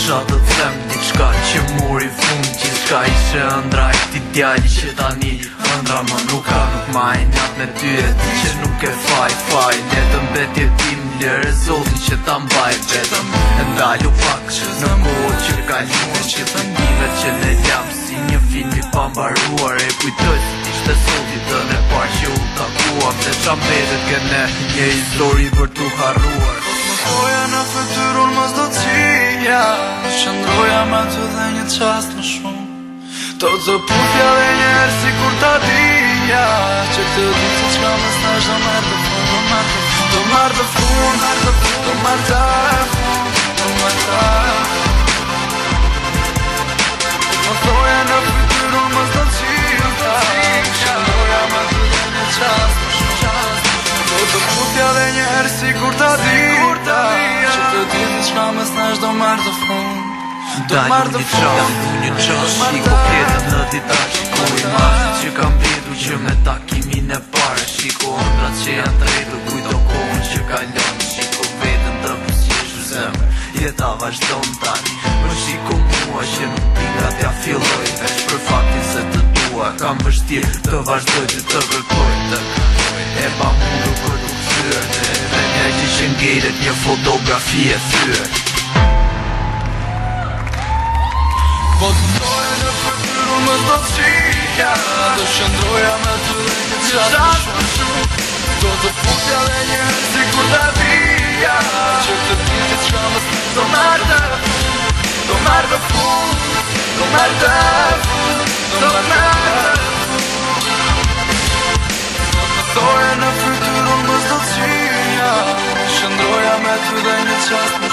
kisha të them diçka që mori fund Gjithçka ishe ëndra e këti djali që tani ëndra më nuk ka Nuk ma e njat me ty e ti që nuk e faj Letëm betje tim lërë zoti që ta mbaj vetëm E ndalu pak në kohë që kaluar Që të ndive që ne jam si një film i pambaruar E kujtoj se t'ishte soti të ne par që u takuam Dhe qa mbetet këne një histori për t'u harruar Moja në fytyrun mos do t'qia Qëndroja me ty dhe një qast më shumë Do të putja dhe njerë si kur ta dija Që këtë ditë që qka më snash do marrë të fund Do marrë të fund Do marrë të fund Do marrë të Më thoja në fytyrun mos do t'qia Qëndroja me ty dhe një qast më shumë Do të putja dhe njerë si kur ta dija Që këtë ditë që qka më snash do marrë të fund Dalu një qas, shiko pjetën në dita Shiko imazhin që kam bedu që me takimin e pare Shiko ëndrat që janë të redu, kujto kohën që kalon Shiko vetën të pësjesh u zemër, jeta vazhdon tani Më shiko mua që nuk tinga t'ja filloj Vesh për faktin se të dua, kam vështirë të vazhdoj të të kërkoj E ba mundu për të kësyrë Dhe një që ngejret një fotografi e thyrë Po të ndoja në fytyrun mos do t'qia Do shëndroja me ty dhe një qast më shumë Do të putja dhe njerë si kur ta dija Që këtë ditë qka më snash do marrë të fund Do marrë të fund Do marrë të fund Do marrë të fund Po të ndoja në fytyrun mos do t'qia Shëndroja me ty dhe një qast më